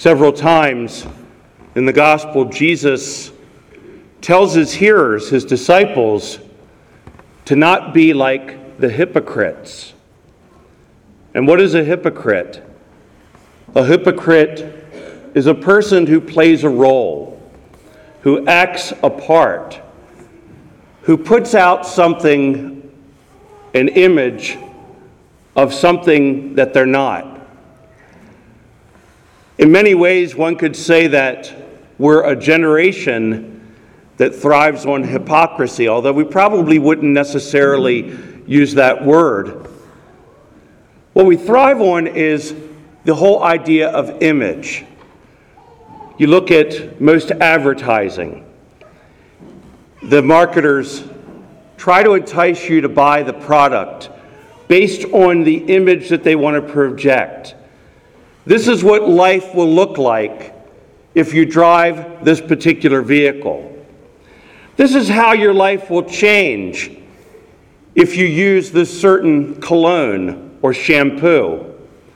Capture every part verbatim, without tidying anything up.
Several times in the gospel, Jesus tells his hearers, his disciples, to not be like the hypocrites. And what is a hypocrite? A hypocrite is a person who plays a role, who acts a part, who puts out something, an image of something that they're not. In many ways, one could say that we're a generation that thrives on hypocrisy, although we probably wouldn't necessarily use that word. What we thrive on is the whole idea of image. You look at most advertising. The marketers try to entice you to buy the product based on the image that they want to project. This is what life will look like if you drive this particular vehicle. This is how your life will change if you use this certain cologne or shampoo.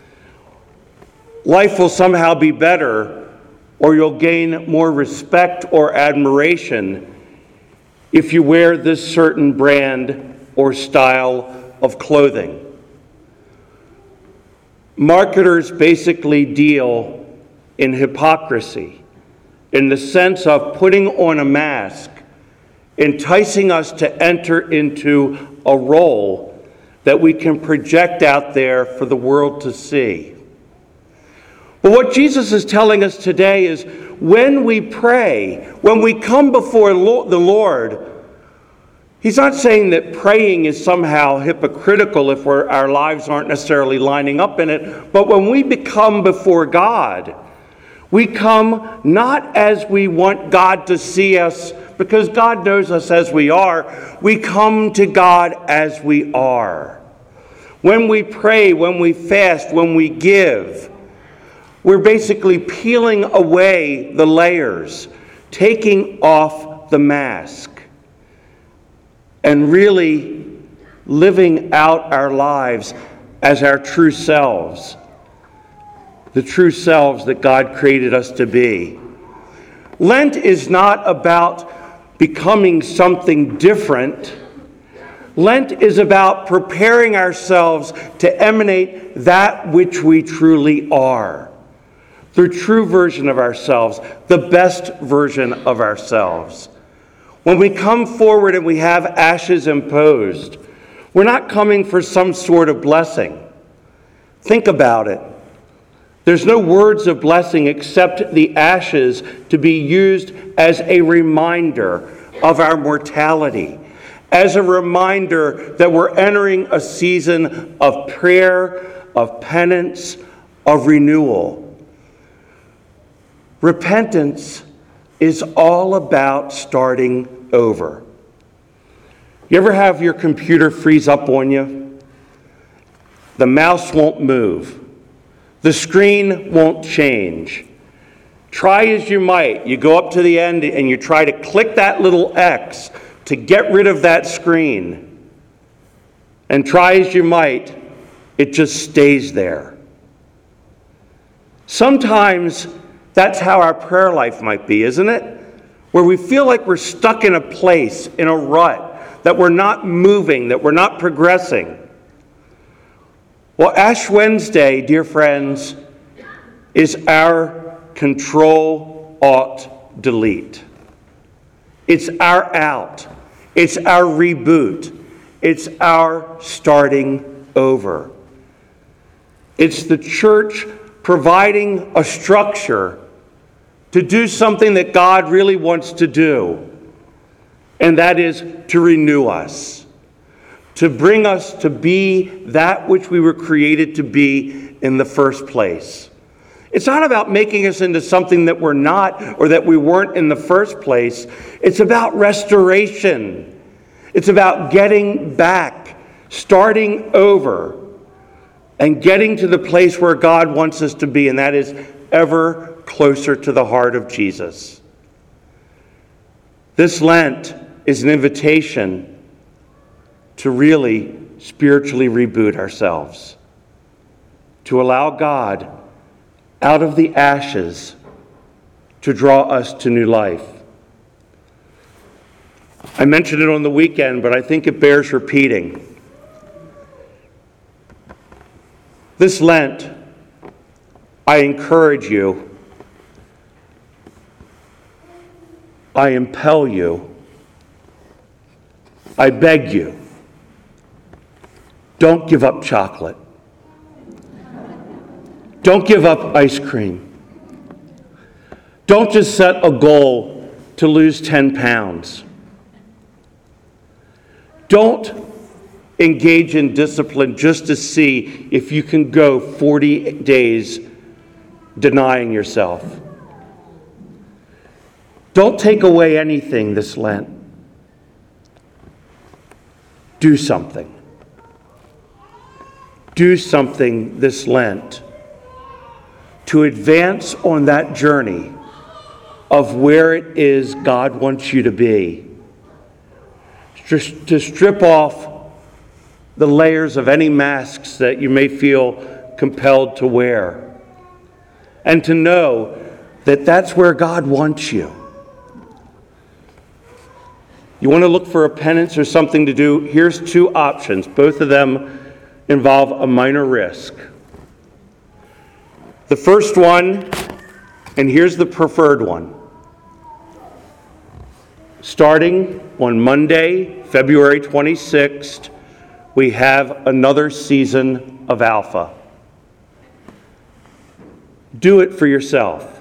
Life will somehow be better, or you'll gain more respect or admiration if you wear this certain brand or style of clothing. Marketers basically deal in hypocrisy, in the sense of putting on a mask, enticing us to enter into a role that we can project out there for the world to see. But what Jesus is telling us today is when we pray, when we come before the Lord, he's not saying that praying is somehow hypocritical if we're, our lives aren't necessarily lining up in it, but when we become before God, we come not as we want God to see us, because God knows us as we are. We come to God as we are. When we pray, when we fast, when we give, we're basically peeling away the layers, taking off the mask, and really living out our lives as our true selves, the true selves that God created us to be. Lent is not about becoming something different. Lent is about preparing ourselves to emanate that which we truly are, the true version of ourselves, the best version of ourselves. When we come forward and we have ashes imposed, we're not coming for some sort of blessing. Think about it. There's no words of blessing except the ashes to be used as a reminder of our mortality, as a reminder that we're entering a season of prayer, of penance, of renewal. Repentance is all about starting over. You ever have your computer freeze up on you? The mouse won't move. The screen won't change. Try as you might, you go up to the end and you try to click that little X to get rid of that screen. And try as you might, it just stays there. Sometimes that's how our prayer life might be, isn't it? Where we feel like we're stuck in a place, in a rut, that we're not moving, that we're not progressing. Well, Ash Wednesday, dear friends, is our Control Alt Delete. It's our out. It's our reboot. It's our starting over. It's the church providing a structure to do something that God really wants to do, and that is to renew us, to bring us to be that which we were created to be in the first place. It's not about making us into something that we're not or that we weren't in the first place. It's about restoration. It's about getting back, starting over, and getting to the place where God wants us to be, and that is ever closer to the heart of Jesus. This Lent is an invitation to really spiritually reboot ourselves, to allow God out of the ashes to draw us to new life. I mentioned it on the weekend, but I think it bears repeating. This Lent, I encourage you, I impel you, I beg you, don't give up chocolate. Don't give up ice cream. Don't just set a goal to lose ten pounds. Don't engage in discipline just to see if you can go forty days denying yourself. Don't take away anything this Lent. Do something. Do something this Lent to advance on that journey of where it is God wants you to be. Just to strip off the layers of any masks that you may feel compelled to wear. And to know that that's where God wants you. You want to look for a penance or something to do? Here's two options. Both of them involve a minor risk. The first one, and here's the preferred one. Starting on Monday, February twenty-sixth, we have another season of Alpha. Do it for yourself.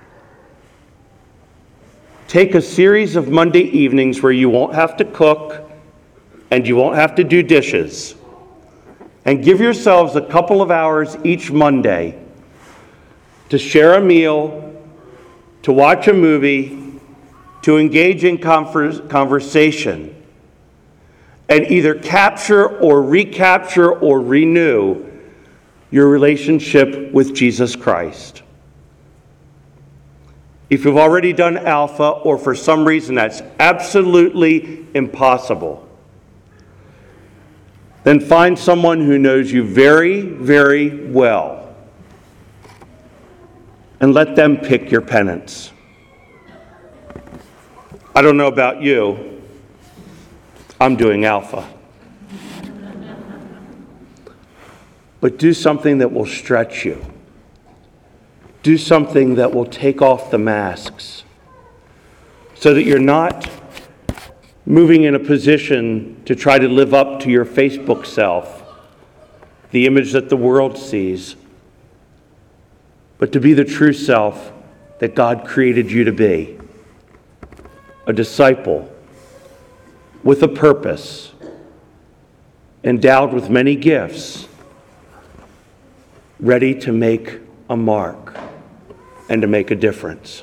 Take a series of Monday evenings where you won't have to cook and you won't have to do dishes. And give yourselves a couple of hours each Monday to share a meal, to watch a movie, to engage in conver- conversation, and either capture or recapture or renew your relationship with Jesus Christ. If you've already done Alpha, or for some reason that's absolutely impossible, then find someone who knows you very, very well and let them pick your penance. I don't know about you, I'm doing Alpha. But do something that will stretch you. Do something that will take off the masks so that you're not moving in a position to try to live up to your Facebook self, the image that the world sees, but to be the true self that God created you to be. A disciple with a purpose, endowed with many gifts, ready to make a mark and to make a difference.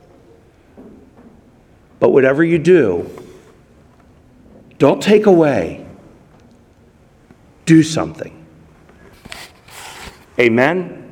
But whatever you do, don't take away. Do something. Amen?